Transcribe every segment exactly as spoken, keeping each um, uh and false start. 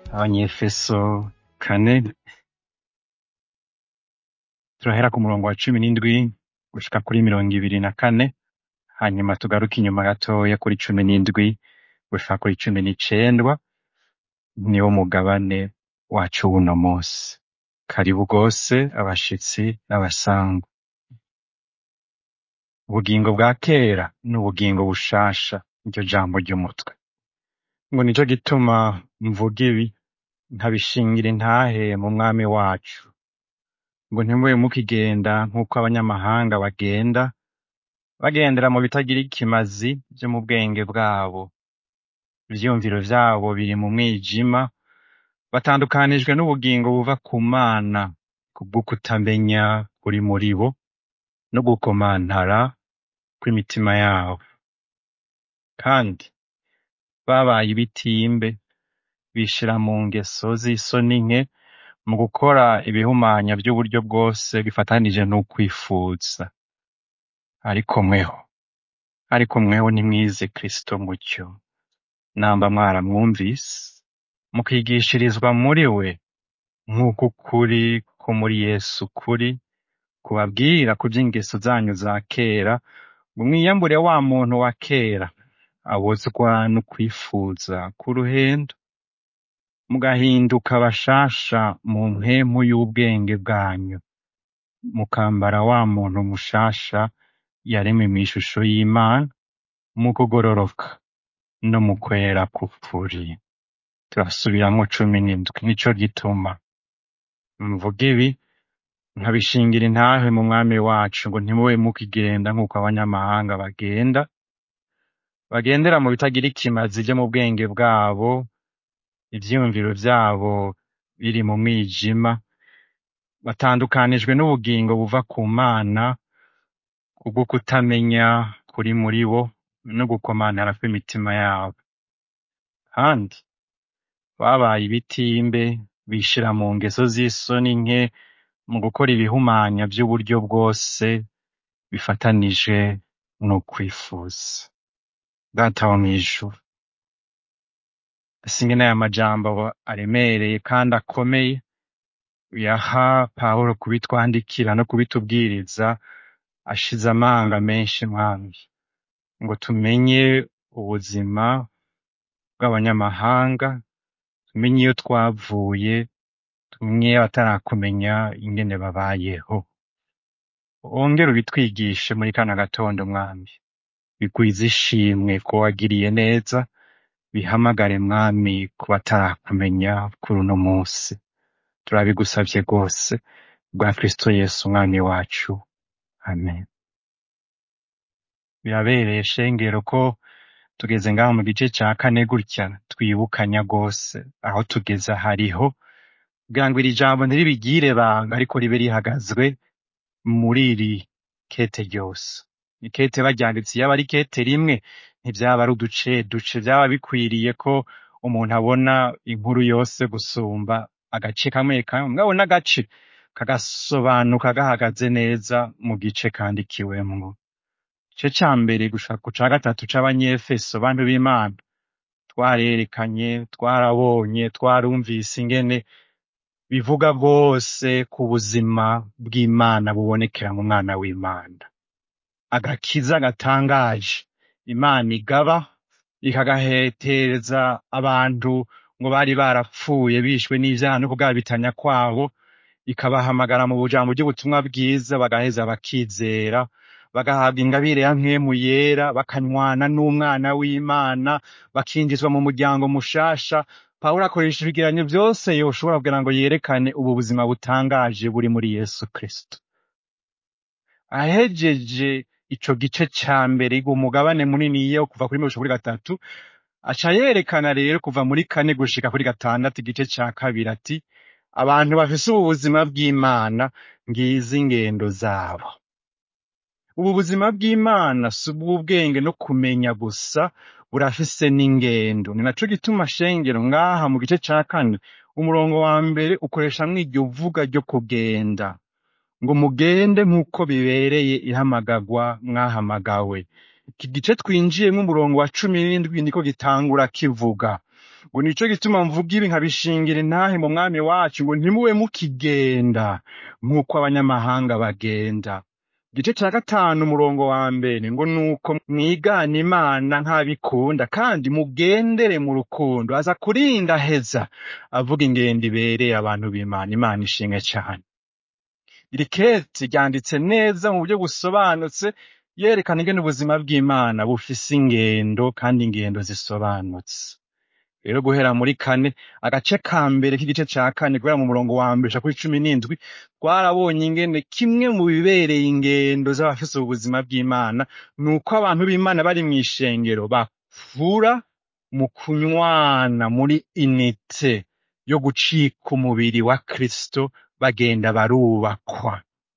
Abanyefeso kane turahera ku murongo wa cumi n'indwi gushika kuri mirongo ibiri na kane, hanyuma tugaruke inyuma gatoya kuri cumi n'indwi gushika kuri cumi n'icenda, niwo mugabane wacu w'uno musi. Karibu gose abashitsi n'abasangwa. Ubugingo bwa kera n'ubugingo bushasha, niryo jambo ry'umutwe. Ngo nico gituma mvuga ibi nkabishingira intahe mu mwami wacu, ngo ntimube mukigenda nk'uko abanyamahanga bagenda, bagendera mu bitagira ikimazi vyo mu bwenge bwabo. Ivyiyumviro vyabo biri mu mwijima, batandukanijwe n'ubugingo buva ku Mana kubwo kutamenya kuri muri bo no gukomantara kw'imitima yabo. Kandi babaye ibitimbe, bishira mu ngeso z'isoni nke, mu gukora ibihumanya vy'uburyo bwose bifatanije n'ukwifuza. Ariko mweho, ariko mweho nimwize Kristo mutyo, namba mwaramwumvise, mukigishirizwa muri we, nk'uko ukuri ko muri Yesu kuri, kubabwira ku vy'ingeso zanyu za kera, ngo mwiyambure wa muntu wa kera, abozwa n'ukwifuza k'uruhendo, mugahinduka bashasha mu mpwemu y'ubwenge bwanyu, mukambara wa muntu mushasha yaremwe mw'ishusho y'Imana, mu kugororoka no mu kwera k'ukuri. Turasubiramwo cumi n'indwi. Nico gituma mvuga ibi nkabishingira intahe mu mwami wacu, ngo ntimube mukigenda nk'uko abanyamahanga bagenda, bagendera mu bitagira ikimazi vyo mu bwenge bwabo, ivyiyumviro vyabo biri mu mwijima, batandukanijwe n'ubugingo buva ku Mana kubwo kutamenya kuri muri bo no gukomantara kw'imitima yabo. Kandi babaye ibitimbe, bishira mu ngeso z'isoni nke, mu gukora ibihumanya vy'uburyo bwose bifatanije n'ukwifuza. Data wo mw'ijuru, singene aya majambo aremereye kandi akomeye yaha Pawulo kubitwandikira no kubitubwiriza, ashize amanga menshi mwami, ngo tumenye ubuzima bw'abanyamahanga, tumenye iyo twavuye, tumenye batarakumenya ingene babayeho. Wongere ubitwigishe muri kano gatondo mwami, bigwize ishimwe ko wagiriye neza, bihamagare mwami ku batarakumenya kuri uno musi. Turabigusavye rwose bwa Kristo Yesu umwami wacu. Amen. Birabereye shengero ko tugeze ngaho mu gice ca kane gutya, twibukanya rwose aho tugeze hariho, kugira ngo iri jambo ntiribigire banga, ariko ribe rihagazwe muri iri kete ryose. Ikete baryanditse, yaba ari kete rimwe, ntivyaba ari uduce duce, vyaba bikwiriye ko umuntu abona inkuru yose gusumba agace kamwe kamwe, mugabo n'agace kagasobanuka gahagaze neza mu gice kandikiwemwo. Igice ca mbere gushika ku ca gatatu c'Abanyefeso, bantu b'Imana, twarerekanye, twarabonye, twarumvise ingene bivuga bwose ku buzima bw'Imana bubonekera mu mwana w'Imana. Agakiza gatangaje Imana igaba, ikagahetereza abantu ngo bari barapfuye bishwe n'ivyaha no kugabitanya kwabo, ikabahamagara mu bujambo ry'ubutumwa bwiza, bagaheza bakizera, bagahabwa ingabire ya mpwemu yera, bakanywana n'umwana w'Imana, bakinjizwa mu muryango mushasha. Pawulo akoresha ibigereranyo vyose yoshobora kugira ngo yerekane ubu buzima butangaje buri muri Yesu Kristo. Ahejeje ico gice ca mbere, umugabane munini yo kuva kuri mirongo kuri gatatu, aca yerekana rero kuva muri kane gushika kuri gatandatu, igice ca kabiri, ati abantu bafise ubu buzima bw'Imana, ngizi ingendo zabo. Ubu buzima bw'Imana si ubw'ubwenge no kumenya gusa, burafise n'ingendo. Ni naco gituma shengero ngaha mu gice ca kane, umurongo wa mbere ukoreshamwo iryo vuga ryo kugenda, ngo mugende nk'uko bibereye ihamagarwa mwahamagawe. Iki gice twinjiyemwo umurongo wa cumi n'indwi niko gitangura kivuga ngo nico gituma mvuga ibi nkabishingira intahe mu mwami wacu ngo ntimube mukigenda nk'uko abanyamahanga bagenda. Igice ca gatanu umurongo wa mbere ngo nuko mwigana Imana nk'abikunda kandi mugendere mu rukundo. Aza kurinda heza avuga ingendo ibereye abantu b'Imana. Imana ishimwe cane. Iri kete ryanditse neza mu buryo busobanutse, yerekana ingene ubuzima bw'Imana bufise ingendo kandi ingendo zisobanutse. Rero guhera muri kane agace ka mbere k'igice ca kane guhera mu murongo wa mbere kuri cumi n'indwi twarabonye ingene kimwe mu bibereye ingendo z'abafise ubuzima bw'Imana nuko abantu b'Imana bari mw'ishengero bakura mu kunywana muri inite yo gucika umubiri wa Kristo, bagenda barubakwa.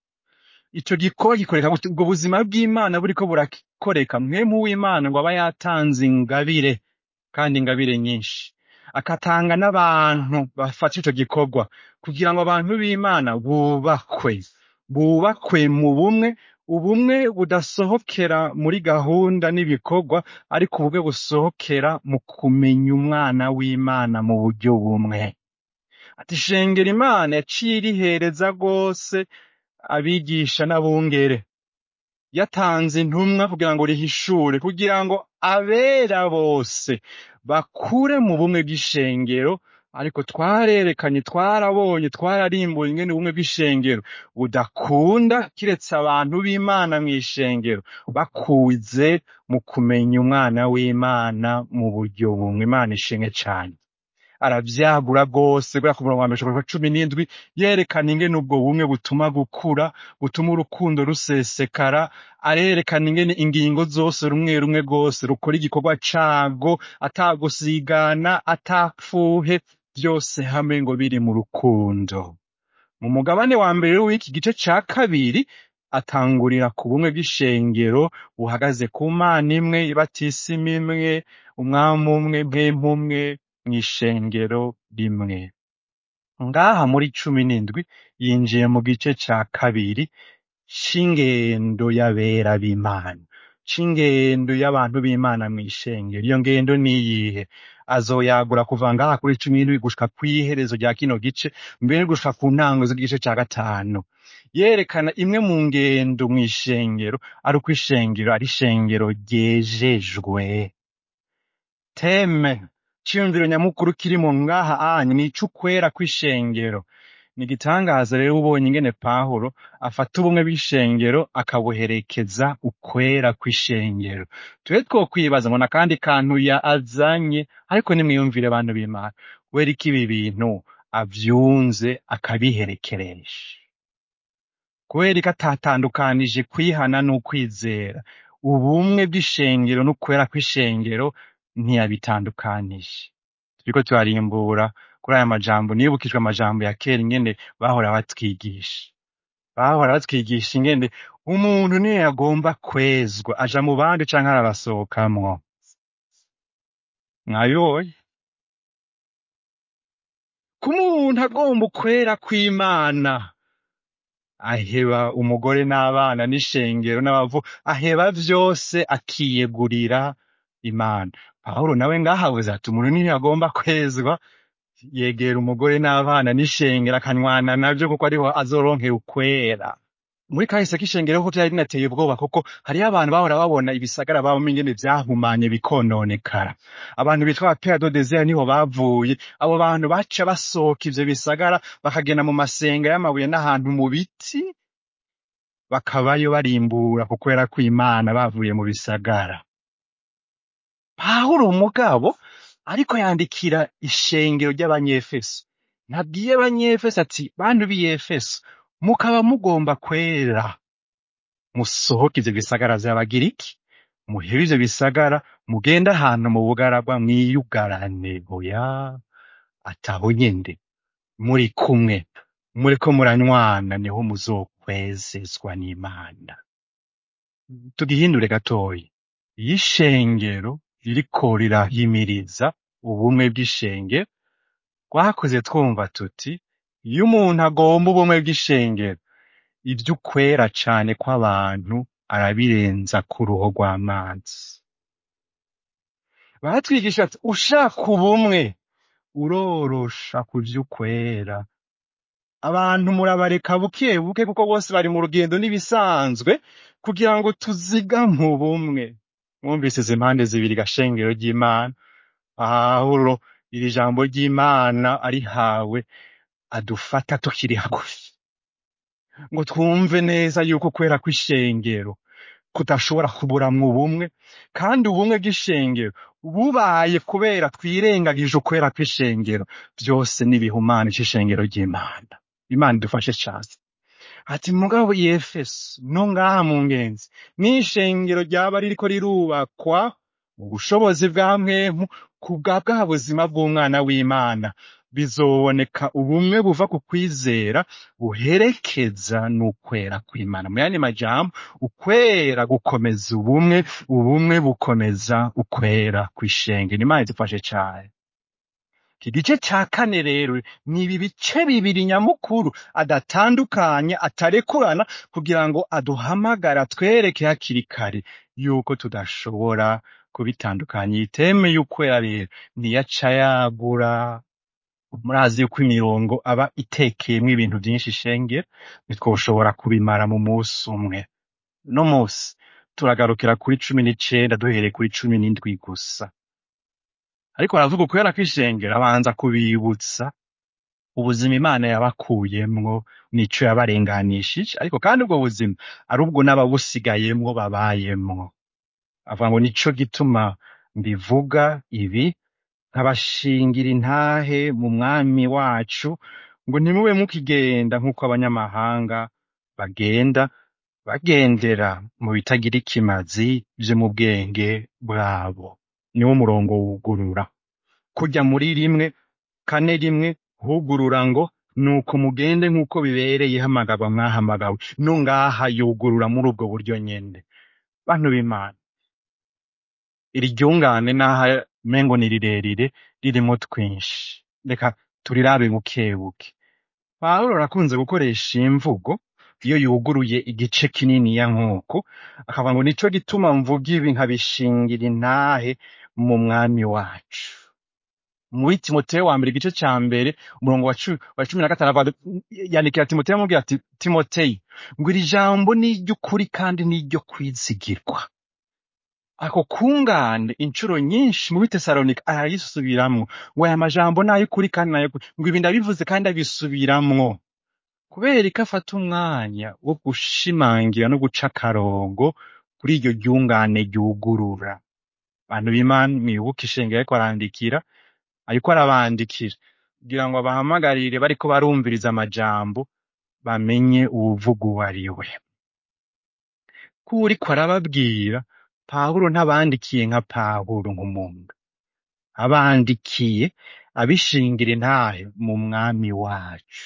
Ico gikorwa gikoreka gute? Ubwo buzima bw'Imana buriko burakoreka, mwemu w'Imana ngo aba yatanze ingabire kandi ingabire nyinshi, akatanga n'abantu bafata ico gikorwa kugira ngo abantu b'Imana bubakwe bubakwe mu bumwe, ubumwe budasohokera muri gahunda n'ibikorwa, ariko ubumwe busohokera mu kumenya umwana w'Imana mu buryo bumwe. Ati shengera Imana yaciye irihereza rwose abigisha n'abungere, yatanze intumwa kugira ngo rihishure, kugira ngo abera bose bakure mu bumwe bw'ishengero. Ariko twarerekanye, twarabonye, twararimbuye ingene ubumwe bw'ishengero budakunda kiretse abantu b'Imana mw'ishengero bakuze mu kumenya umwana w'Imana mu buryo bumwe. Imana ishimwe cane. Aravyagura rwose guhera ku murongo wa mbere gushika cumi n'indwi, yerekana ingene ubwo bumwe butuma gukura, butuma urukundo rusesekara. Arerekana ingene ingingo zose rumwe rumwe rwose rukora igikorwa cago, atagusigana, atapfuhe, vyose hamwe ngo biri mu rukundo. Mu mugabane wa mbere w'iki gice ca kabiri atangurira ku bumwe bw'ishengero buhagaze ku Mana imwe, ibatisimu imwe, umwami umwe, mpwemu umwe mw'ishengero rimwe. Ngaha muri cumi n'indwi yinjiye mu gice ca kabiri c'ingendo y'abera b'Imana, c'ingendo y'abantu b'Imana mw'ishengero. Iyo ngendo niyihe? Azoyagura kuva ngaha kuri cumi n'indwi gushika kw'iherezo rya kino gice, mbere gushika ku ntango z'igice ca gatanu, yerekana imwe mu ngendo mw'ishengero ari uko ishengero ari ishengero ryejejwe. Teme ciyumviro nyamukuru kirimo ngaha anye ni icukwera kw'ishengero. Ni igitangaza rero ubonye ingene Pawulo afata ubumwe bw'ishengero akabuherekeza ukwera kw'ishengero. Twe twokwibaza ngo nakandi kantu ya azanye, ariko nimwiyumvire abantu b'Imana, wera iki ibi bintu avyunze akabiherekeresha? Kubera ko atatandukanije kwihana n'ukwizera, ubumwe bw'ishengero n'ukwera kw'ishengero ntiyabitandukanije. Turiko turarimbura kuri aya majambo, nibukijwe amajambo ya kera ingene bahora batwigisha. Bahora batwigisha ingene umuntu niyo yagomba kwezwa aja mu bandi canke arabasohokamwo. Mwayoye ko umuntu agomba ukwera kw'Imana aheba umugore n'abana n'ishengero n'abavu, aheba vyose akiyegurira Imana. Pawulo nawe ngahabuze ati umuntu niyo yagomba kwezwa yegera umugore n'abana n'ishengero akanywana navyo, kuko ariho azoronkera ukwera. Muri kahise k'ishengero ho vyari binateye ubwoba, kuko hariyo abantu bahora babona ibisagara babamo ingene vyahumanye bikononekara. Abantu bitwa ba Père de Désert niho bavuye. Abo bantu baca basohoka ivyo bisagara bakagenda mu masenga y'amabuye n'ahantu mu biti, bakabayo barimbura ku kwera kw'Imana bavuye mu bisagara. Pawulo mugabo ariko yandikira ishengero ry'Abanyefeso, nabwiye Abanyefeso ati bantu b'Efeso, mukaba mugomba kwera, musohoke ivyo bisagara vy'Abagiriki, muhebe ivyo bisagara, mugende ahantu mu bugaragwa mwiyugarane. Oya, ataho nyende muri kumwe, muriko muranywana, niho muzokwezezwa n'Imana. Tugihindure gatoyi, iyo ishengero ririko rirahimiriza ubumwe bw'ishengero, twakoze twumva tuti iyo umuntu agomba ubumwe bw'ishengero, ivy'ukwera cane kw'abantu arabirenza ku ruho rw'amazi. baratwigisha ati ushaka ubumwe urorosha kuja ukwera. Abantu murabareka buke buke kuko bose bari mu rugendo n'ibisanzwe kugira ngo tuzigame ubumwe. Mwumvise izi mpande zibiri gashengero ry'Imana. Pawulo iri jambo ry'Imana arihawe adufata tukiri hagufi ngo twumve neza yuko kwera kw'ishengero kudashobora kuburamwo ubumwe, kandi ubumwe bw'ishengero bubaye kubera twirengagije ukwera kw'ishengero, byose n'ibihumane c'ishengero ry'Imana. Imana idufashe cane. Ati mugabo i Efeso no ngaha mu ngenzi n'ishengero ryaba ririko rirubakwa mu bushobozi bwa mwemu kubwa bwa buzima bw'umwana w'Imana, bizoboneka ubumwe buva ku kwizera buherekeza n'ukwera kw'Imana. Mu yandi majambo, ukwera gukomeza ubumwe, ubumwe bukomeza ukwera kw'ishengero. Imana idufashe cane. Iki gice ca kane rero ni ibi bice bibiri nyamukuru adatandukanya atarekurana kugira ngo aduhamagara twereke hakiri kare yuko tudashobora kubitandukanya. Iteme y'ukwera rero ntiyaca yagura. Murazi yuko imirongo aba itekeyemwo ibintu vyinshi ishengero, ntitwoshobora kubimara mu musi umwe. No musi turagarukira kuri cumi n'icenda duhereye kuri cumi n'indwi gusa. Ariko aravuga ukwera kw'ishengero abanza kubibutsa ubuzima Imana yabakuyemwo n'ico yabarenganishije, ariko kandi ubwo buzima ari ubwo n'ababusigayemwo babayemwo. Avuga ngo nico gituma mbivuga ibi nkabashingira intahe mu mwami wacu ngo ntimube mukigenda nk'uko abanyamahanga bagenda, bagendera mu bitagira ikimazi vyo mu bwenge bwabo. Niwo murongo wugurura. Kurya muri rimwe kane rimwe hugurura ngo nuko mugende nk'uko bibereye hamagarwa mwahamagawe. No ngaha yugurura muri ubwo buryo nyene. Bantu b'Imana, iri ryungane naha mengo ni rirerire ririmo twinshi, reka turirabe buke buke. Pawulo arakunze gukoresha imvugo iyo yuguruye igice kinini ya nk'uko, akavuga ngo nico gituma mvuga ibi nkabishingira intahe mu mwami wacu. Muri Timoteyo wa mbere igice ca mbere umurongo wa cumi wa cumi na gatanu yandikira Timoteyo amubwira ati Timoteyo ngo iri jambo ni iry'ukuri kandi ni iryo kwizigirwa. Ako kungane incuro nyinshi mu Bitesalonika arayisubiramwo ngo aya majambo n'ay'ukuri kandi n'ay'ukuri, ngo ibi ndabivuze kandi abisubiramwo kubera ko afata umwanya wo gushimangira no guca akarongo kuri iryo ryungane ryugurura. Bantu b'Imana mwibuke ishengero ariko arandikira, ariko arabandikira kugira ngo abahamagarire bariko barumviriza amajambo bamenye uwuvuga uwo ari we. Ko uriko arababwira, Pawulo ntabandikiye nka Pawulo nk'umuntu, abandikiye abishingira intahe mu mwami wacu.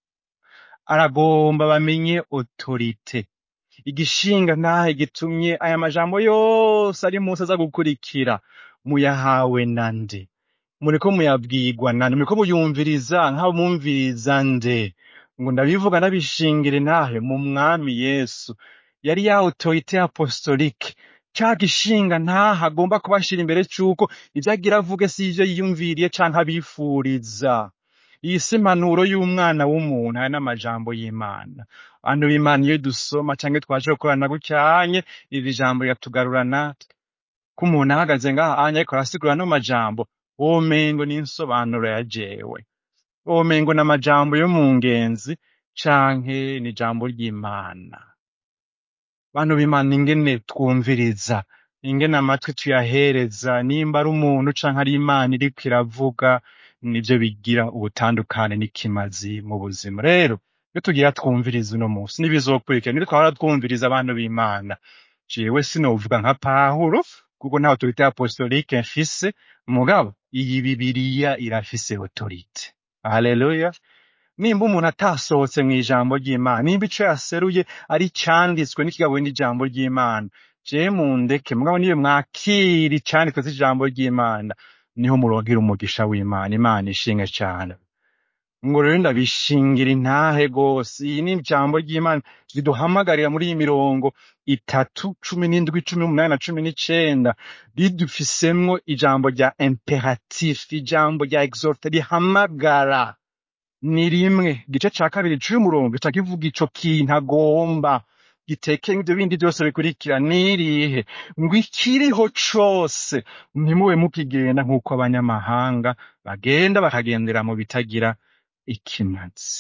Aragomba bamenye autorite, igishinga ntahe gitumye aya majambo yose ari munsi aza gukurikira muyahawe nande, muriko muyabwirwa nande, muriko muyumviriza nk'abumviriza nde. Ngo ndabivuga ndabishingira intahe mu mwami Yesu. Yari ya autorite apostolique, ca gishinga ntahe agomba kubashira imbere c'uko ivyo agira avuge si ivyo yiyumviriye canke abifuriza. Iyi si impanuro y'umwana w'umuntu, aya n'amajambo y'Imana. Bantu b'Imana, iyo dusoma canke twaje gukorana gucyanye, iri jambo riratugarura natwe. Ko umuntu ahagaze ngaha anya ariko arasigura ano majambo, womengo ni insobanuro ya jewe, womengo n'amajambo yo mu ngenzi canke ni ijambo ry'Imana. Bantu b'Imana, ingene twumviriza, ingene amatwi tuyahereza, nimba ari umuntu canke ari Imana iriko iravuga, nivyo bigira ubutandukane n'ikimazi mu buzima. Rero iyo tugira twumviriza uno munsi n'ibizokurikira, nibyo twahora twumviriza abantu b'Imana. Jewe sinovuga nka Pawulo kuko nta autorite apostolique mfise, mugabo iyi Bibiliya irafise autorite. Haleluya. Nimba umuntu atasohotse mu ijambo ry'Imana, nimba ico yaseruye ari canditswe n'ikigabo n'ijambo ry'Imana, je mundeke, mugabo niyo mwakira icanditswe c'ijambo ry'Imana, niho muronkera umugisha w'Imana. Imana ishinge cane. ngo rero ndabishingira intahe gose. Iyi ni ijambo ry'Imana riduhamagarira muri iyi mirongo itatu, cumi n'indwi, cumi n'umunani na cumi n'icenda, ridufisemwo ijambo rya imperatif, ijambo rya exhorte rihamagara. Ni rimwe igice ca kabiri c'uyu murongo gica kivuga ico kintu agomba gitekeye ivyo bindi vyose bikurikira. Nirihe? Ngo ikiriho cose ntimube mukigenda nk'uko abanyamahanga bagenda bakagendera mu bitagira ikimazi.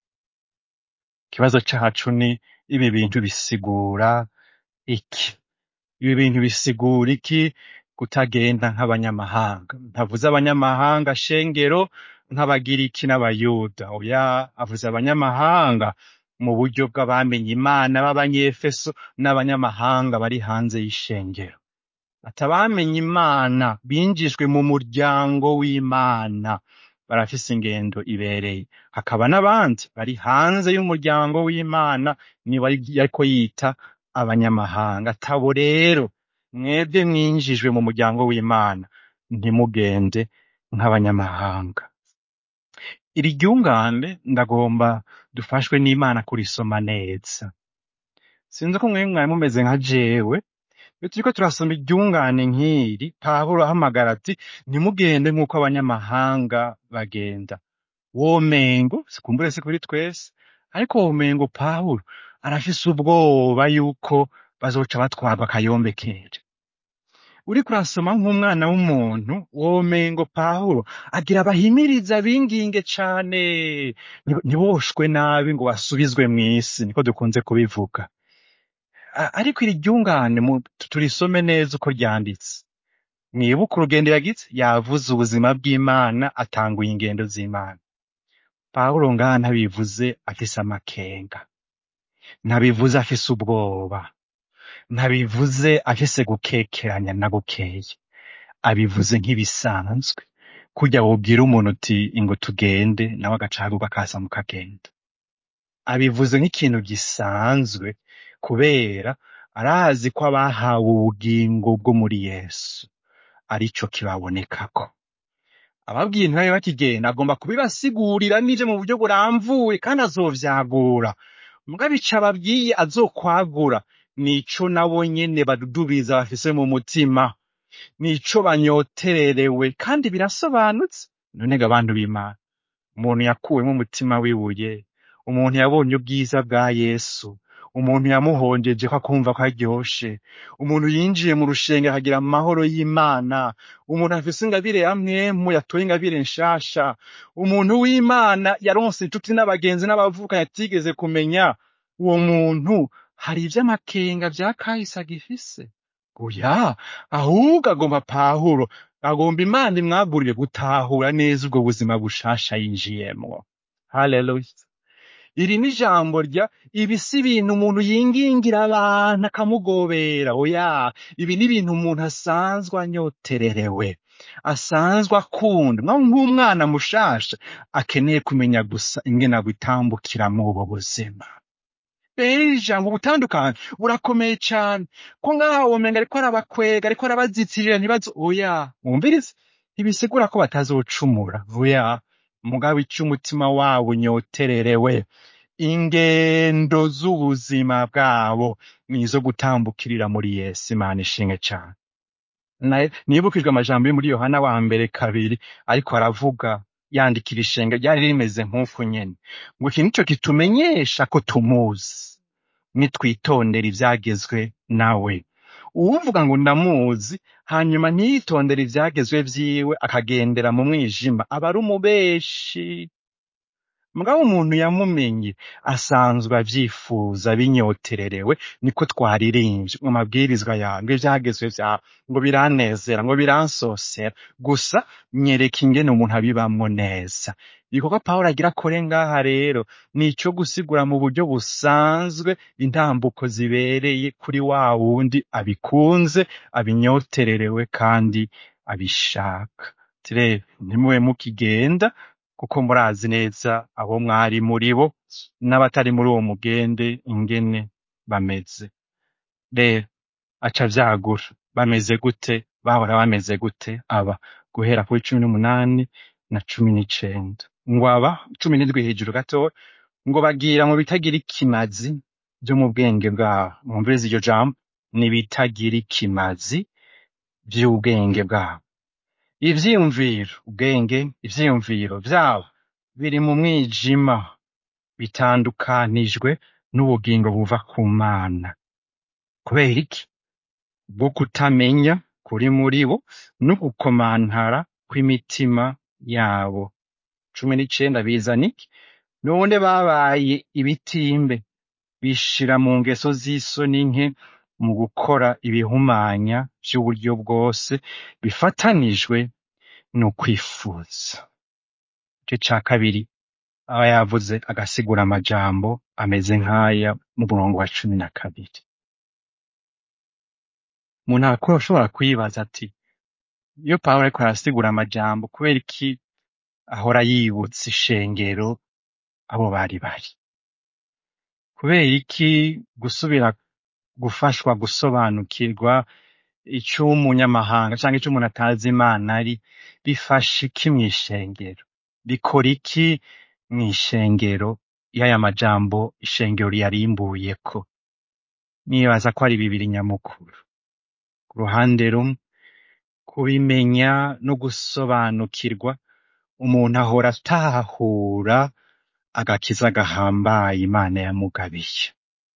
Ikibazo cacu ni ibi bintu bisigura iki? Ibi bintu bisigura iki kutagenda nk'abanyamahanga? Ntavuze abanyamahanga shengero nk'abagiriki n'abayuda, oya, avuze abanyamahanga mu buryo bw'abamenye Imana b'abanyefeso n'abanyamahanga bari hanze y'ishengero. Atabamenye Imana binjijwe mu muryango w'Imana barafise ingendo ibereye. Hakaba n'abandi bari hanze y'umuryango w'Imana niba yariko yita abanyamahanga. Atabo rero mwebwe mwinjijwe mu muryango w'Imana ntimugende nk'abanyamahanga. Iri ryungane ndagomba dufashwe n'Imana kurisoma neza. Sinzi ko mwebwe mwari mumeze nka jewe, iyo turiko turasoma iryungane nk'iri, Pawulo ahamagara ati ntimugende nk'uko abanyamahanga bagenda. Womengo, sikumbure si kuri twese, ariko womengo Pawulo arafise ubwoba yuko bazoca batwarwa akayombekeje. Uriko urasoma nk'umwana w'umuntu, womengo Pawulo agira abahimiriza binginge cane ntiboshwe nabi ngo basubizwe mw'isi, niko dukunze kubivuga. A- ariko iri ryungane mu- turisome neza uko ryanditse. Mwibuke urugendo yagize, yavuze ubuzima bw'Imana, atanguye ingendo z'Imana. Pawulo ngaha ntabivuze afise amakenga, ntabivuze afise ubwoba, ntabivuze afise gukekeranya na gukeye, abivuze nk'ibisanzwe. Kurya wobwira umuntu uti ingo tugende, nawe agacaguka akaza mukagenda. Abivuze nk'ikintu gisanzwe kubera arazi ko abahawe ubugingo bwo muri Yesu arico kibabonekako. Ababwiye ntibabe bakigenda agomba kubibasigurira n'ivyo mu buryo buramvuye kandi azovyagura. Mugabo ico ababwiye azokwagura nico nabo nyene badudubiza bafise mu mutima, nico banyotererewe kandi birasobanutse. None ga bantu b'Imana, umuntu yakuwemwo umutima w'ibuye, umuntu yabonye ubwiza bwa Yesu, umuntu yamuhongeje ko akumva ko aryoshe, umuntu yinjiye mu rushenge akagira amahoro y'Imana, umuntu afise ingabire ya mwemu yatoye ingabire nshasha, umuntu w'Imana yaronse inshuti n'abagenzi n'abavuka yatigeze kumenya. Uwo muntu hari ivy'amakenga vya kahise agifise? Oya, ahubwo agomba Pawulo, agomba Imana imwagurire gutahura neza ubwo buzima bushasha yinjiyemwo. Haleluya. Iri ni ijambo rya ibi si ibintu umuntu yingingira abantu akamugobera. Oya, ibi ni ibintu umuntu asanzwe anyotererewe, asanzwe akunda, nka nk'umwana mushasha akeneye kumenya gusa ingene agitambukira muri ubwo buzima. Rero iri jambo ubutandukane burakomeye cane, ko ngaho womenga ariko arabakwega, ariko arabazitirira ntibazo. Oya, mwumvirize, ntibisigura ko batazocumura. Oya, mugabo ico umutima wabo unyotererewe, ingendo z'ubuzima bwabo nizo gutambukirira muri Yesu. Imana ishimwe cane. Na- nibukijwe amajambo yo muri Yohana wa mbere kabiri, ariko aravuga yandikira ishenge ryari rimeze nk'uko nyene, ngo iki nico kitumenyesha ko tumuzi, nitwitondera ivyagezwe nawe. Uwuvuga ngo ndamuzi hanyuma ntiyitondere ivyagezwe vyiwe akagendera mu mwijima aba ari umubeshi. Mugabo umuntu yamumenye asanzwe avyifuza binyotererewe, niko twaririmbye mu mabwirizwa yawe ngo ivyagezwe vyawe ngo biranezera ngo biransosera. Gusa nyereka ingene umuntu abibamwo neza. Igikorwa Pawulo agira akore ngaha rero ni ico gusigura mu buryo busanzwe intambuko zibereye kuri wa wundi abikunze, abinyotererewe kandi abishaka. Tire ntimube mukigenda, kuko murazi neza abo mwari muri bo n'abatari muri uwo mugende ingene bameze. Rero aca vyagura bameze gute, bahora bameze gute aba, guhera kuri cumi n'umunani na cumi n'icenda. ngo aba cumi n'indwi hejuru gatoya ngo bagira mu bitagira ikimazi byo mu bwenge bwabo. Mwumvirize iryo jambo, n'ibitagira ikimazi by'ubwenge bwabo. Ivyiyumviro, ubwenge, ivyiyumviro vyabo biri mu mwijima, bitandukanijwe n'ubugingo buva ku Mana. Kubera iki? Bwo kutamenya kuri muri bo no gukomantara kw'imitima yabo. Cumi n'icenda bizana iki? None babaye ibitimbe, bishira mu ngeso z'isoni nke, mu gukora ibihumanya vy'uburyo bwose bifatanijwe no kwifuza. Igice ca kabiri aba yavuze agasigura amajambo ameze nk'aya mu murongo wa cumi na kabiri. Umuntu ashobora kwibaza ati, iyo Pawulo ariko arasigura amajambo, kubera iki ahora yibutsa ishengero abo bari bari? Kubera iki gusubira gufashwa gusobanukirwa ico umunyamahanga canke ico umuntu atazi Imana ari bifasha iki mw'ishengero? Bikora iki mw'ishengero y'aya majambo ishengero yarimbuyeko? Nibaza ko ari bibiri nyamukuru. Ku ruhande rumwe, kubimenya no gusobanukirwa, umuntu ahora atahura agakiza gahambaye Imana yamugabiye.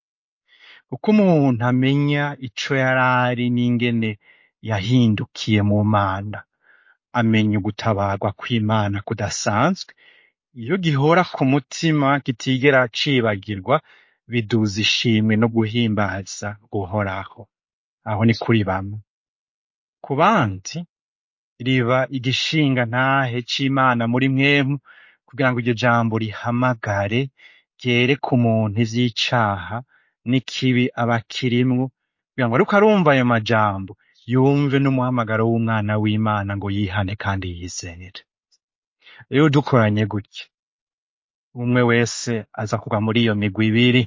Uko umuntu amenya ico yarari n'ingene yahindukiye mu Mana, amenya ugutabarwa kw'Imana kudasanzwe, iyo gihora ku mutima kitigera cibagirwa, biduza ishimwe no guhimbaza guhoraho. Aho ni kuri bamwe. Ku bandi riba igishinga ntahe c'Imana muri mwemu, kugira ngo iryo jambo rihamagare, ryereke umuntu ivy'icaha n'ikibi aba akirimwo, kugira ngo ariko arumva ayo majambo yumve n'umuhamagaro w'umwana w'Imana ngo yihane kandi yizere. Rero dukoranye gutya, umwe wese aza kugwa muri iyo migwi ibiri.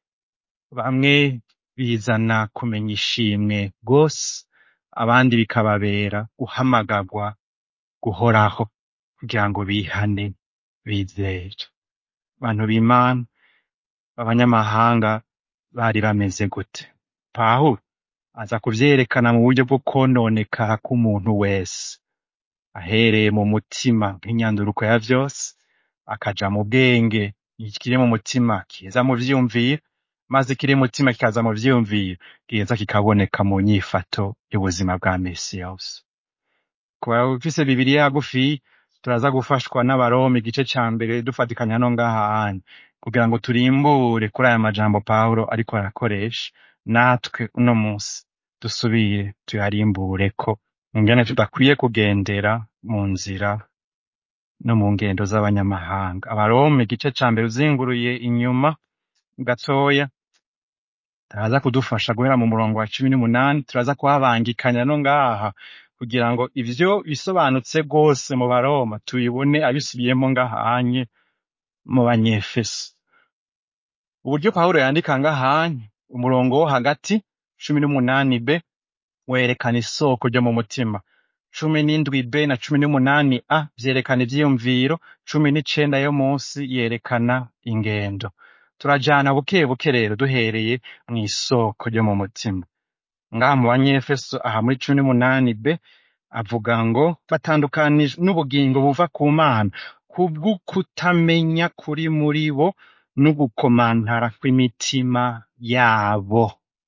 Bamwe bizana kumenya ishimwe gose, abandi bikababera guhamagarwa guhoraho kugira ngo bihane bizere. Abantu b'Imana, abanyamahanga bari bameze gute? Pawulo aza kuvyerekana mu buryo bwo kononekara k'umuntu wese, ahereye mu mutima nk'inyanduruko ya vyose, akaja mu bwenge, ikiri mu mutima kiza mu vyiyumviro, maze ikiri mu mutima kikaza mu vyiyumviro, giheza kikaboneka mu nyifato y'ubuzima bwa misi yose. Kuba ufise Bibiliya yagufi, turaza gufashwa n'Abaroma igice ca mbere dufatikanya no ngaha handi, kugira ngo turimbure kuri aya majambo Pawulo ariko arakoresha, natwe uno musi dusubire tuyarimbureko, ingene tudakwiye kugendera mu nzira no mu ngendo z'abanyamahanga. Abaroma igice ca mbere uzinguruye inyuma gatoya, turaza kudufasha guhera mu murongo wa cumi n'umunani, turaza kuhabangikanya no ngaha, kugira ngo ivyo bisobanutse rwose mu Baroma tubibone abisubiyemo ngahanye mu Banyefeso. Uburyo Pawulo yandika ngahanye, umurongo wo hagati cumi n'umunani b werekana isoko ryo mu mutima, cumi n'indwi b na cumi n'umunani a vyerekana ivyiyumviro, cumi n'icenda yo munsi yerekana ingendo. Turajana buke buke rero duhereye mw'isoko ryo mu mutima. Ngaha mu Banyefeso aha muri cumi n'umunani b avuga ngo batandukanijwe n'ubugingo buva ku Mana kubw'ukutamenya kuri muri bo n'ugukomantara kw'imitima yabo.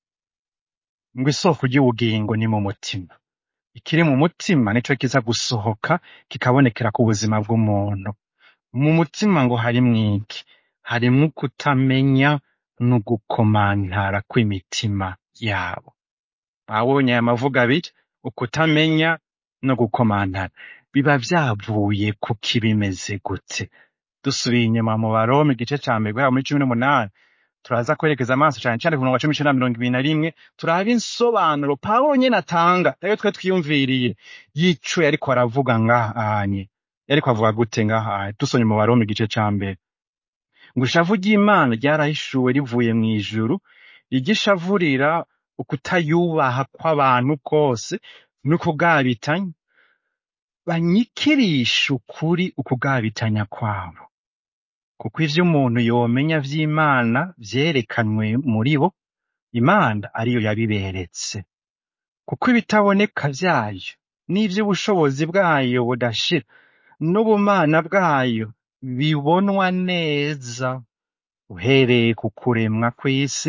Ngo isoko ry'ubugingo ni mu mutima. Ikiri mu mutima nico kiza gusohoka kikabonekera ku buzima bw'umuntu. Mu mutima ngo harimwo iki? Harimwo kutamenya n'ugukomantara kw'imitima yabo. Babonye aya mavuga abiri, ukutamenya no gukomantara, biba vyavuye kuki bimeze gute? Dusubiye inyuma mu Baroma igice ca mbere guhera muri cumi n'umunani, turaza kwerekeza amaso cane cane ku murongo wa cumi n'icenda na mirongo ibiri na rimwe, turaba insobanuro Pawulo nyene atanga, nayo twe twiyumviriye y'ico yariko aravuga ngahanye. Yariko avuga gute ngahanye? Dusomye mu Baroma igice ca mbere, ngo ishavu ry'Imana ryarahishuwe rivuye mw'ijuru, rigishavurira ukutayubaha kw'abantu kose n'ukugabitanya banyikirisha ukuri ukugabitanya kwabo. Kuko ivyo umuntu yomenya vy'Imana vyerekanwe muri bo, Imana ariyo yabiberetse. Kuko ibitaboneka vyayo n'ivy'ubushobozi bwayo budashira n'ubumana bwayo bibonwa neza uhereye ku kuremwa kw'isi,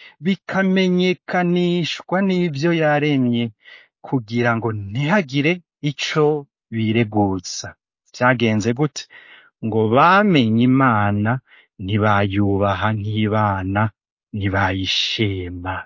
bikamenyekanishwa n'ivyo yaremye kugira ngo ntihagire ico bireguza. Vyagenze gute? Ngo bamenye Imana ntibayubaha nk'Imana, ntibayishima.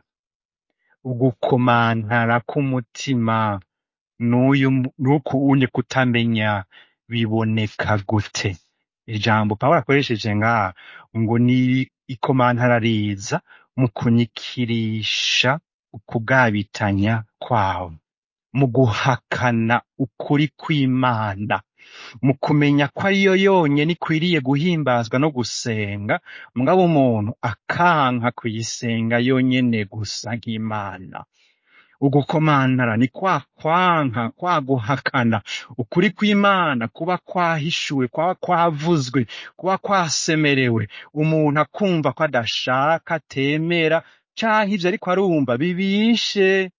Ugukomantara k'umutima n'uyu n'ukunye kutamenya biboneka gute? Ijambo Pawulo akoresheje ngaha ngo ni ikomantara riza mu kunyikirisha ukugabitanya kwabo, mu guhakana ukuri kw'Imana, mu kumenya ko ariyo yonyene ikwiriye guhimbazwa no gusenga, mugabo umuntu akanka kuyisenga yonyene gusa nk'Imana. Ugukomantara ni kwa kwanka, kwa guhakana ukuri kw'Imana kuba kwahishuwe, kuba kwavuzwe, kuba kwasemerewe, umuntu akumva ko adashaka, atemera, canke ivyo ariko arumva bibishe.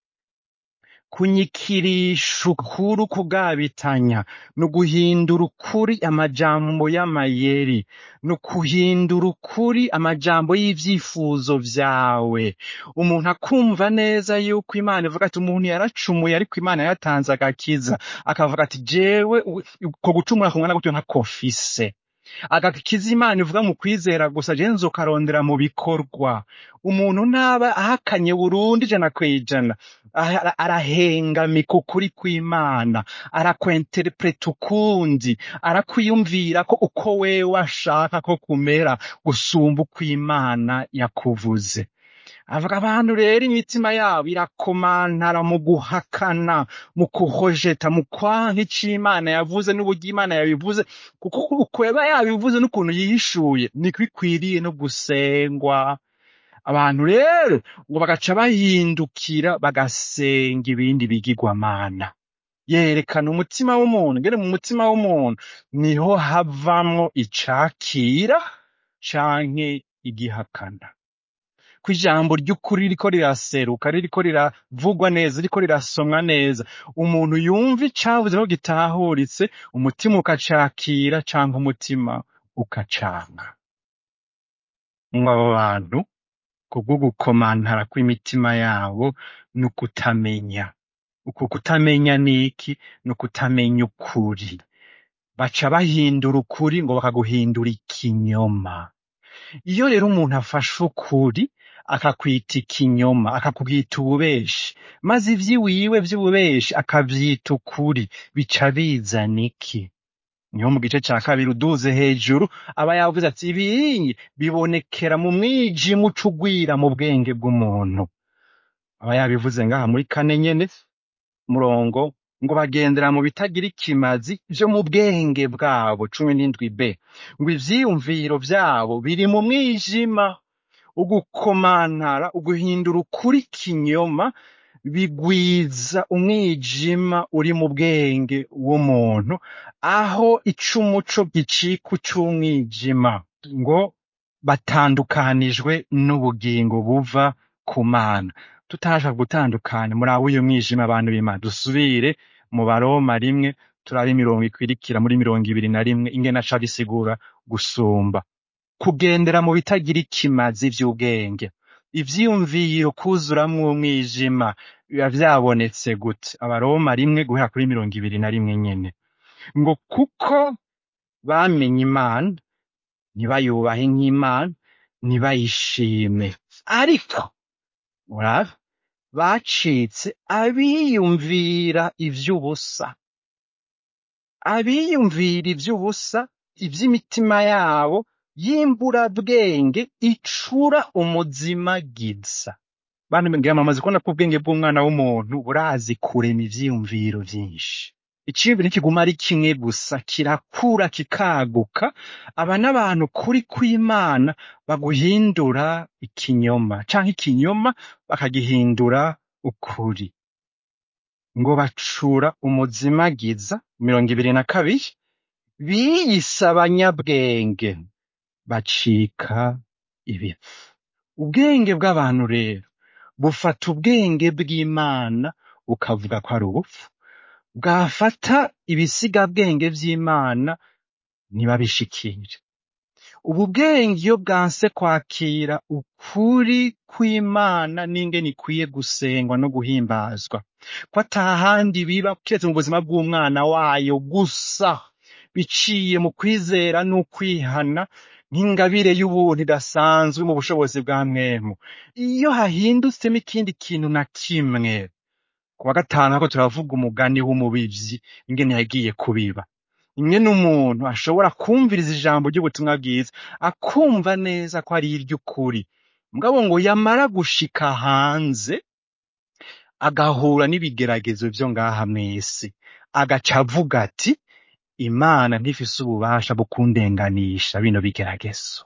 Kunyikirisha ukuri ukugabitanya ni uguhindura ukuri amajambo y'amayeri, ni ukuhindura ukuri amajambo y'ivyifuzo vyawe. Umuntu akumva neza yuko Imana ivuga ati umuntu yaracumuye ariko Imana yatanze agakiza, akavuga ati jewe uko gucumura kungana gutyo ntako mfise. Agakiza Imana ivuga mu kwizera gusa, je nzokarondera mu bikorwa. Umuntu ntaba ahakanye Burundi ijana kw'ijana, aha- arahengamika ukuri kw'Imana, arakwenterpreta ukundi, arakwiyumvira ko uko wewe ashaka ko kumera gusumba uko Imana yakuvuze. Avuga abantu rero imitima yabo irakomantara mu guhakana, mu kuhojeta, mu kwanka ico Imana yavuze n'uburyo Imana yabivuze, kuko uko yaba yabivuze n'ukuntu yihishuye niko ikwiriye no gusengwa. Abantu rero ngo bagaca bahindukira bagasenga ibindi bigirwamana. Yerekana umutima w'umuntu, ngene mu mutima w'umuntu niho havamwo icakira canke igihakana. Ko ijambo ry'ukuri ririko riraseruka, ririko riravugwa neza, ririko rirasomwa neza, umuntu yumva icavuze ko gitahuritse, umutima ukacakira canke umutima ukacanka. Ngo abo bantu kubwo gukomantara kw'imitima yabo ni ukutamenya. Uku kutamenya niki? Ni ukutamenya ukuri. Baca bahindura ukuri ngo bakaguhindura ikinyoma. Iyo rero umuntu afashe ukuri akakwita ikinyoma, akakubwita ububeshi, maze ivy'iwiwe vy'ububeshi akavyita ukuri, bica bizana iki? Niho mu gice ca kabiri uduze hejuru aba yavuze ati ibinyi bibonekera mu mwijima uca ugwira mu bwenge bw'umuntu. Aba yabivuze ngaha muri kane nyene murongo ngo bagendera mu bitagira ikimazi vyo mu bwenge bwabo, cumi n'indwi b, ngo ivyiyumviro vyabo biri mu mwijima. Ugukomantara, uguhindura ukuri kinyoma bigwiza umwijima uri mu bwenge w'umuntu, aho icumuco gicika c'umwijima. Ngo batandukanijwe n'ubugingo buva ku Mana. Tutasha gutandukana muri abo uyu mwijima abantu b'Imana, dusubire mu Baroma rimwe turabe imirongo ikwirikira muri mirongo ibiri na rimwe ingene aca bisigura gusumba. Kugendera mu bitagira ikimazi vy'ubwenge, ivyiyumviro kuzuramwo umwijima biba vyabonetse gute? Abaroma rimwe guhera kuri mirongo ibiri na rimwe nyene. Ngo kuko bamenye Imana ntibayubahe nk'Imana, ntibayishime, ariko murabe bacitse abiyumvira ivy'ubusa. Abiyumvira ivy'ubusa, ivy'imitima yabo y'imburabwenge icura umuzimagiza. Bantu ngira mamaze kubona ko ubwenge bw'umwana w'umuntu burazi kurema ivyiyumviro vyinshi. Iciyumviro ntikiguma ari kimwe gusa, kirakura kikaguka. Aba n'abantu kuri kw'Imana baguhindura ikinyoma, canke ikinyoma bakagihindura ukuri. ngo bacura umuzimagiza mirongo ibiri na kabiri biyise abanyabwenge bacika ibipfu. Ubwenge bw'abantu rero bufata ubwenge bw'Imana bukavuga ko ari ubupfu, bwafata ibisigabwenge vy'Imana ntibabishikire. Ubu bwenge iyo bwanse kwakira ukuri kw'Imana n'ingene ikwiye gusengwa no guhimbazwa, ko atahandi biba kiretse mu buzima bw'umwana wayo gusa, biciye mu kwizera n'ukwihana nk'ingabire y'ubuntu idasanzwe mu bushobozi bwa mwemu. Iyo hahindutsemo ikindi kintu na kimwe, ku wa gatanu hako turavuga umugani w'umubivyi ingene yagiye kubiba, ingene umuntu ashobora kumviriza ijambo ry'ubutumwa bwiza akumva neza ko ari iry'ukuri, mugabo ngo yamara gushika hanze agahura n'ibigeragezo vyo ngaha mw'isi, agaca avuga ati Imana ntifise ububasha bwo kundenganisha bino bigeragezo.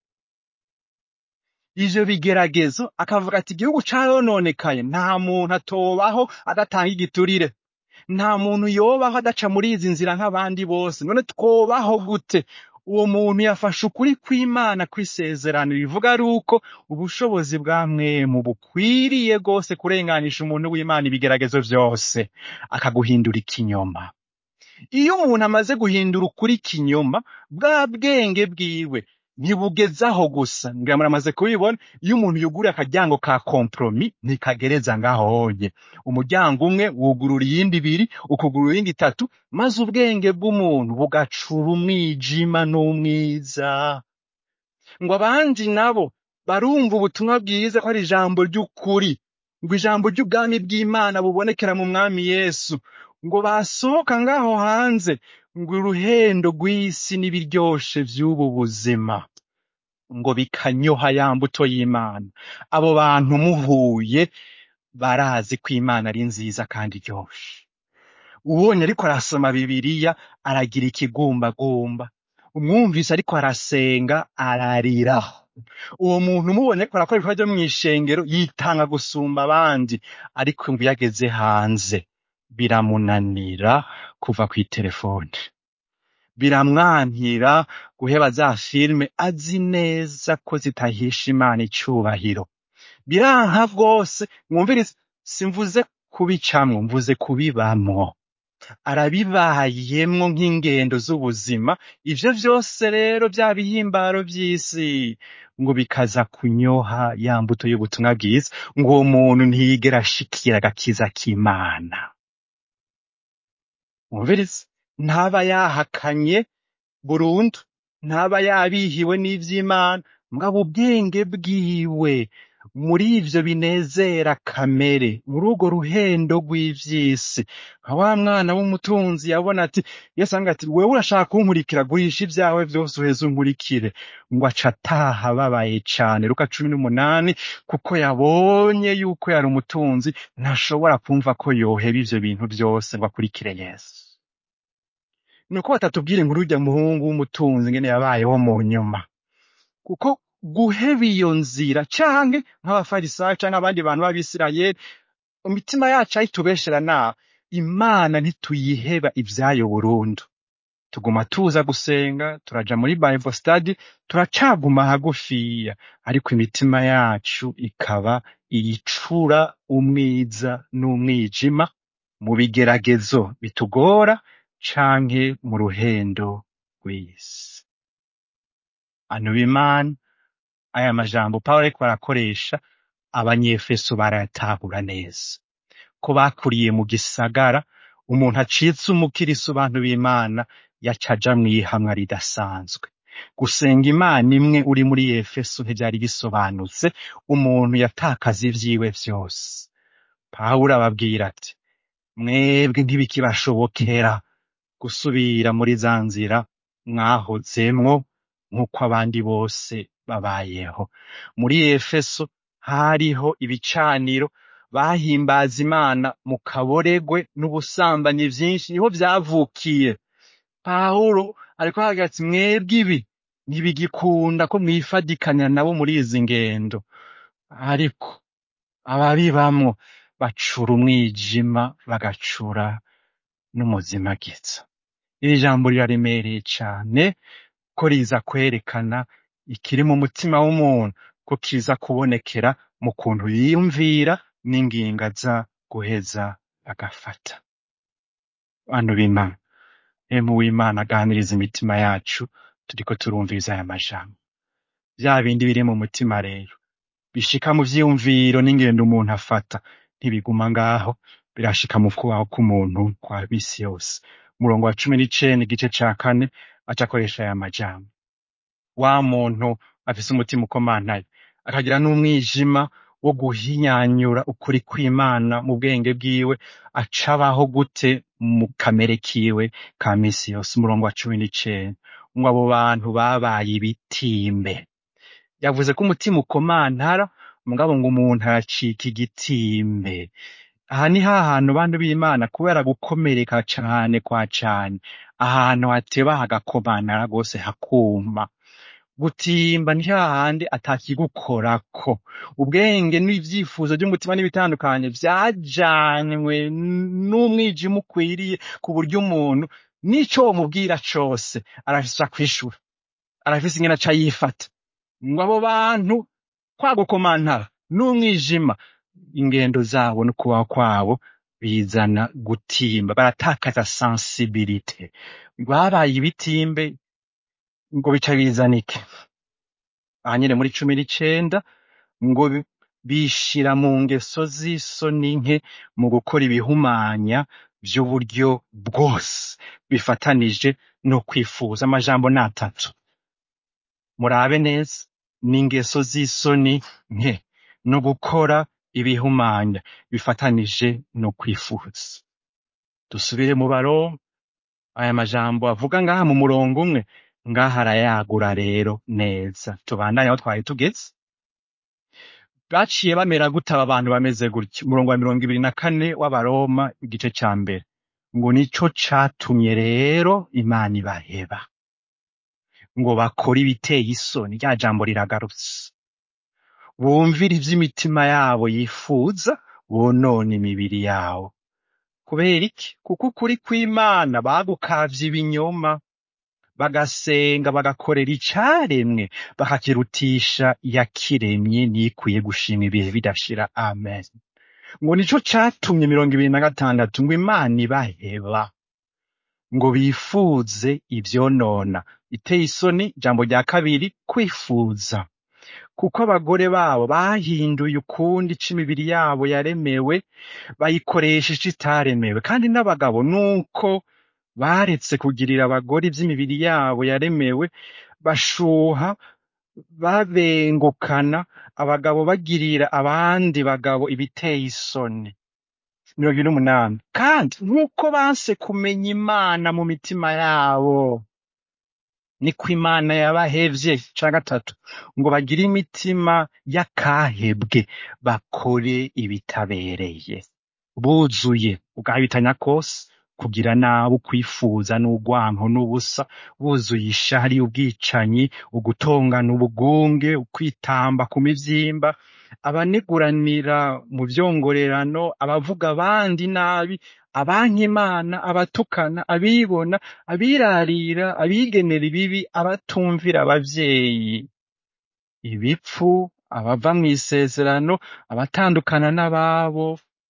Ivyo bigeragezo akavuga ati igihugu carononekaye, nta muntu atobaho adatanga igiturire, nta muntu yobaho adaca muri izi nzira nk'abandi bose, none twobaho gute? Uwo muntu yafashe ukuri kw'Imana kw'isezerano rivuga ari uko ubushobozi bwa mwemu bukwiriye gose kurenganisha umuntu w'Imana ibigeragezo vyose, akaguhindura ikinyoma. Iyo umuntu amaze guhindura ukuri kinyoma, bwa bwenge bwiwe ntibugezaho gusa, ngira muramaze kubibona, iyo umuntu yuguriye akaryango ka kompromi ntikagereza ngaho honye, umuryango umwe wugurura iyindi ibiri, ukugurura iyindi itatu, maze ubwenge bw'umuntu bugacura umwijima n'umwiza. Ngo abandi nabo barumva ubutumwa bwiza ko ari ijambo ry'ukuri, ngo ijambo ry'ubwami bw'Imana bubonekera mu mwami Yesu, ngo basohoka ngaho hanze, ngo uruhendo rw'isi n'ibiryoshe vy'ubu buzima ngo bikanyoha ya mbuto y'Imana. Abo bantu muhuye barazi ko Imana ari nziza kandi iryoshe. Ubonye ariko arasoma Bibiliya aragira ikigumbagumba, umwumvise ariko arasenga ararira. Uwo muntu umubonye ariko arakora ibikorwa vyo mw'ishengero yitanga gusumba abandi, ariko ngo iyo ageze hanze biramunanira kuva kw'iterefone, biramwankira guheba za filme azi neza ko zitahisha Imana icubahiro, biranka rwose. Mwumvirize, simvuze kubicamwo, mvuze kubibamwo. Arabibayemwo nk'ingendo z'ubuzima. Ivyo vyose rero vya bihimbaro vy'isi ngo bikaza kunyoha ya mbuto y'ubutumwa bwiza, ngo uwo muntu ntiyigera ashikira agakiza k'Imana. Mwumvirize, ntaba yahakanye burundu, ntaba yabihiwe n'ivy'Imana, mugabo ubwenge bwiwe muri ivyo binezera kamere, muri urwo ruhendo rw'ivy'isi, nka wa mwana w'umutunzi yabona ati, Yesu aramubwira ati wewe urashaka kunkurikira, gurisha ivyawe vyose uheze unkurikire. Ngo aca ataha ababaye cane, Luka cumi n'umunani, kuko yabonye yuko yari umutunzi, ntashobora kumva ko yoheba ivyo bintu vyose ngo akurikire Yesu. Nuko batatubwira inkuru y'urya muhungu w'umutunzi ngene yabayeho mu nyuma, kuko guheba iyo nzira canke nk'abafarisayo canke abandi bantu b'Abisirayeli, imitima yacu ayitubeshera nabi, Imana ntituyiheba ivyayo burundu. Tuguma tuza gusenga, turaja muri Bible study, turacaguma hagufiya, ariko imitima yacu ikaba iyicura umwiza n'umwijima mu bigeragezo bitugora canke mu ruhendo rw'isi. Anuba Imana, aya majambo Pawulo ariko arakoresha abanyefeso barayatahura neza, ko bakuriye mu gisagara, umuntu acitse umukirisu bantu b'Imana yaca aja mw'ihamwa ridasanzwe. Gusenga Imana imwe uri muri Efeso ntivyari bisobanutse, umuntu yatakaza ivyiwe vyose. Pawulo ababwira ati mwebwe ntibikibashobokera gusubira muri za nzira mwahozemwo nk'uko abandi bose babayeho. Muri Efeso hariho ibicaniro, bahimbaza Imana mu kaboregwe n'ubusambanyi vyinshi, niho vyavukiye. Pawulo ariko aragira ati mwebwe ibi ntibigikunda ko mwifadikanya nabo muri izi ngendo, ariko ababibamwo bacura umwijima bagacura n'umuzimagiza. Iri jambo riraremereye cane ko riza kwerekana ikiri mu mutima w'umuntu, ko kiza kubonekera mu kuntu yiyumvira n'ingingo aza guheza agafata. Bantu b'Imana, emu w'Imana aganiriza imitima yacu turiko turumviriza aya majambo. Vya bindi biri mu mutima rero bishika mu vyiyumviro n'ingendo umuntu afata ntibiguma ngaho, birashika mu kubaho k'umuntu kwa misi yose. Umurongo wa cumi n'icenda igice ca kane aca akoresha aya majambo. Wa muntu afise umutima ukomantaye akagira n'umwijima wo guhinyanyura ukuri kw'Imana mu bwenge bwiwe, aca abaho gute mu kamere kiwe ka misi yose. Umurongo wa cumi n'icenda ngo abo bantu babaye ibitimbe. Yavuze ko umutima ukomantara mugabo ngo umuntu aracika igitimbe. Aha ni hahantu bantu b'Imana kubera gukomereka cane kwa cane, ahantu hateba hagakomantara gose hakuma. Gutimba ni hahandi atakigukorako. Ubwenge n'ivyifuzo vy'umutima n'ibitandukanye vyajanywe n'umwijima ukwiriye ku buryo umuntu n'ico womubwira cose arafise kwishura, arafise ingene aca yifata. Ngo abo bantu kwa gukomantara n'umwijima, ingendo zabo no kubaho kwabo bizana gutimba, baratakaza sensibilité. Babaye ibitimbe ngo bica bizana iki? Aha nyene muri cumi n'icenda ngo bishira mu ngeso z'isoni nke, mu gukora ibihumanya vy'uburyo bwose bifatanije no kwifuza. Amajambo ni atatu, murabe neza: n'ingeso z'isoni nke no gukora ibihumanya bifatanije no kwifuza. Dusubire mu Baroma, aya majambo avuga ngaha mu murongo umwe ngaha arayagura rero neza. Tubandanye aho twari tugeze. Baciye bamera gute aba bantu bameze gutyo? Umurongo wa mirongo ibiri na kane w'Abaroma igice ca mbere ngo nico catumye rero Imana ibaheba, ngo bakora ibiteye isoni. Rya jambo riragarutse. Bumvira ivy'imitima yabo yifuza, bonona imibiri yabo. Kubera iki? Kuko ukuri kw'Imana bagukavye ibinyoma, bagasenga bagakorera icaremwe, bakakirutisha yakiremye nikwiye gushima ibihe bidashira. Amen. Ngo nico catumye mirongo ibiri na gatandatu ngo Imana ibaheba, ngo bifuze ivyonona. Iteye isoni, jambo rya kabiri, kwifuza. Kuko abagore babo bahinduye ukundi ico imibiri yabo yaremewe, bayikoresha ico itaremewe. Kandi n'abagabo nuko baretse kugirira abagore ivy'imibiri yabo yaremewe, bashuha babengukana, abagabo bagirira abandi bagabo ibiteye isoni. mirongo ibiri n'umunani kandi nk'uko banse kumenya Imana mu mitima yabo, niko Imana yabahevye. Ca gatatu ngo bagire imitima y'akahebwe, bakore ibitabereye, buzuye ugahitanya kose, kugira nabi, ukwifuza n'urwanko n'ubusa, buzuye ishari, ubwicanyi, ugutongana, ubugunge, ukwitamba ku mivyimba, abaneguranira mu vyongorerano, abavuga abandi nabi, abanka Imana, abatukana, abibona, abirarira, abigenera ibibi, abatumvira abavyeyi, ibipfu, abava mw'isezerano, abatandukana n'ababo,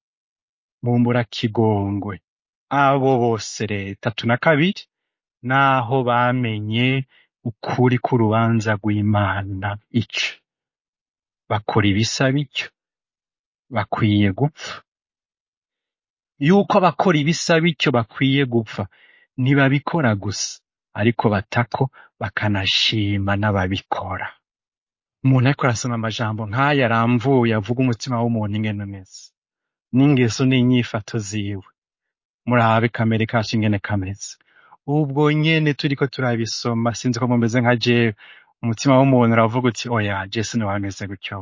mumburakigongwe. Abo bose rero tatu na kabiri naho bamenye ukuri k'urubanza rw'Imana ico, bakora ibisa bityo, bakwiye gupfa. Yuko abakora ibisa bityo bakwiye gupfa, ntibabikora gusa ariko batako bakanashima n'ababikora. Umuntu ariko arasoma amajambo nk'aya aramvuye avuga umutima w'umuntu ingene umeze, n'ingeso n'inyifato ziwe, murabe kamere kacu ingene kameze. Ubwo nyene turiko turabisoma, sinzi ko mumeze nka jewe, umutima w'umuntu uravuga uti oya je sinobameze gutyo.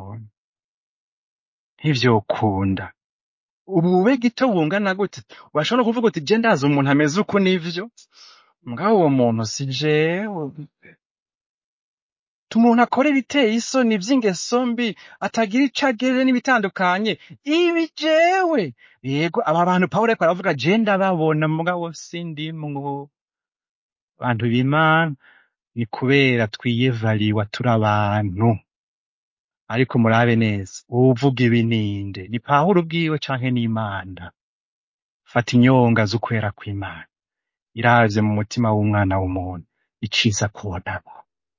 Ntivyokunda. Ubu bube gito bungana gute, urashobora kuvuga uti je ndazi umuntu ameze uko, nivyo mugabo uwo muntu si jewe. umuntu akora ibiteye isoni vy'ingeso mbi atagira ico agerere n'ibitandukanye ibi jewe yego aba bantu Pawulo ariko aravuga je ndababona mugabo sindimwo. Bantu b'Imana ni kubera twiyevariwa turi abantu, ariko murabe neza uwuvuga ibi ninde? Ni Pawulo ubwiwe canke n'Imana? Fata inyonga z'ukwera kw'Imana iravye mu mutima w'umwana w'umuntu iciza kubonamo.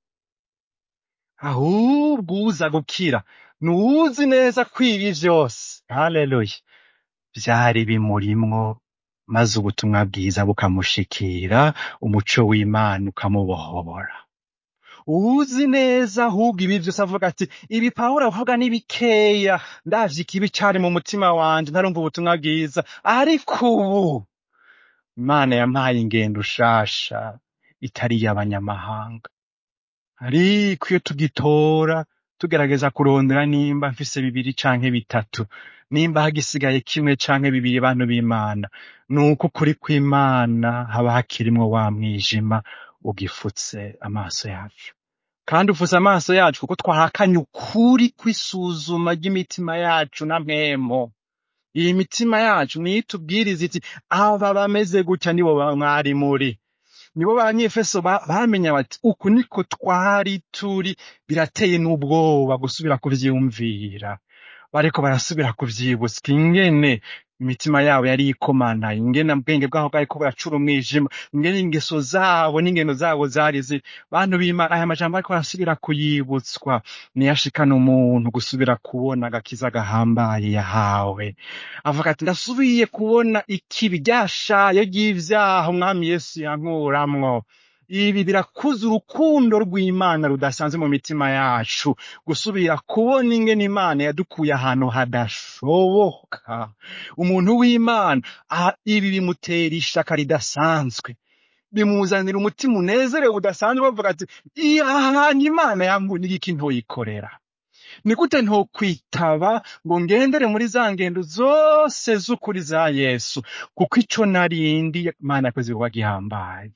Ahubwo uza gukira nuwuzi neza ko ibi vyose, haleluya, vyari bimurimwo, maze ubutumwa bwiza bukamushikira, umuco w'Imana ukamubohora. Uwuzi neza ahubwo ibi vyose avuga ati ibi Pawulo avuga ni bikeya, ndavye ikibi cari mu mutima wanje ntarumva ubutumwa bwiza, ariko ubu Imana yampaye ingendo shasha itari iy'abanyamahanga. Ariko iyo tugitora tugerageza kurondera nimba mfise bibiri canke bitatu, nimba hagisigaye kimwe canke bibiri, bantu b'Imana, nuko ukuri kw'Imana haba hakirimwo wa mwijima ugifutse amaso yacu. Kandi ufuse amaso yacu kuko twahakanye ukuri kw'isuzuma ry'imitima yacu na mpwemo. Iyi mitima yacu niyo itubwiriza iti aba bameze gutya nibo mwari muri. Nibo banyefeso bamenya bati uku niko twari turi, birateye n'ubwoba gusubira kuvyiyumvira. Bariko barasubira kuvyibutsa ingene imitima yabo yari ikomanaye, ingene ubwenge bwabo bwariko buracura umwijima, ingene ingeso zabo n'ingendo zabo zari ziri. Bantu b'Imana, aya majambo ariko arasubira kuyibutswa niyo ashikana umuntu gusubira kubona agakiza gahambaye yahawe. Avuga ati ndasubiye kubona ikibi ryashaye ry'ivyaha umwami Yesu yankuramwo. Ibi birakuza urukundo rw'Imana rudasanzwe mu mitima yacu, gusubira kubona ingene Imana yadukuye ahantu hadashoboka. Umuntu w'Imana ibi bimutera ishaka ridasanzwe, bimuzanira umutima unezerewe udasanzwe, bavuga ati iya Imana yambuniye iki ntoyikorera. Ni gute ntokwitaba ngo ngendere muri za ngendo zose z'ukuri za Yesu, kuko ico narindi Imana yakoze ibikorwa gihambaye.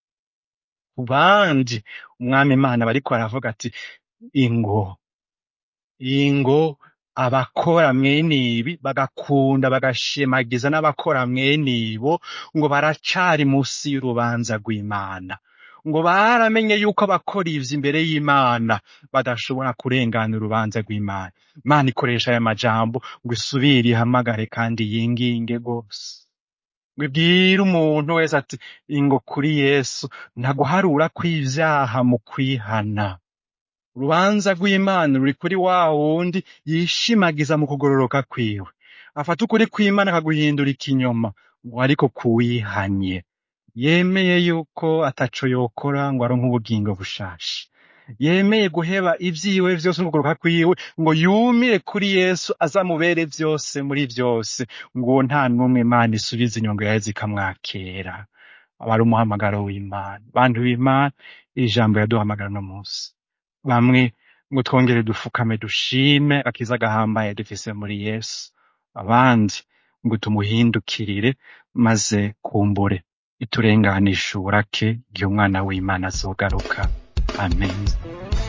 Ubandi umwami Imana bariko aravuga ati ingo ingo abakora mwene ibi bagakunda bagashemagiza n'abakora mwene ibo ngo baracari musi y'urubanza rw'Imana, ngo baramenye yuko abakora ivyo imbere y'Imana badashobora kurengana urubanza rw'Imana. Imana ikoresha aya majambo ngo isubire ihamagare kandi yinginge gose, wibwira umuntu wese ati ingo kuri Yesu ntaguharura kw'ivyaha mu kwihana. Urubanza rw'Imana ruri kuri wa wundi yishimagiza mu kugororoka kwiwe, afata ukuri kw'Imana akaguhindura ikinyoma, ngo ariko kuwihanye yemeye yuko ataco yokora ngo aronke ubugingo bushasha, yemeye guheba ivyiwe vyose n'ukugororoka kwiwe ngo yumire kuri Yesu azamubere vyose muri vyose, ngo nta numwe Imana isubiza inyongo yawe zikamwakira. Aba ari umuhamagaro w'Imana. Bantu b'Imana, iri jambo yaduhamagara no musi, bamwe ngo twongere dufukame dushime akiza gahambaye dufise muri Yesu, abandi ngo tumuhindukirire maze kumbure iturenganisha uburake igihe umwana w'Imana azogaruka. Amen.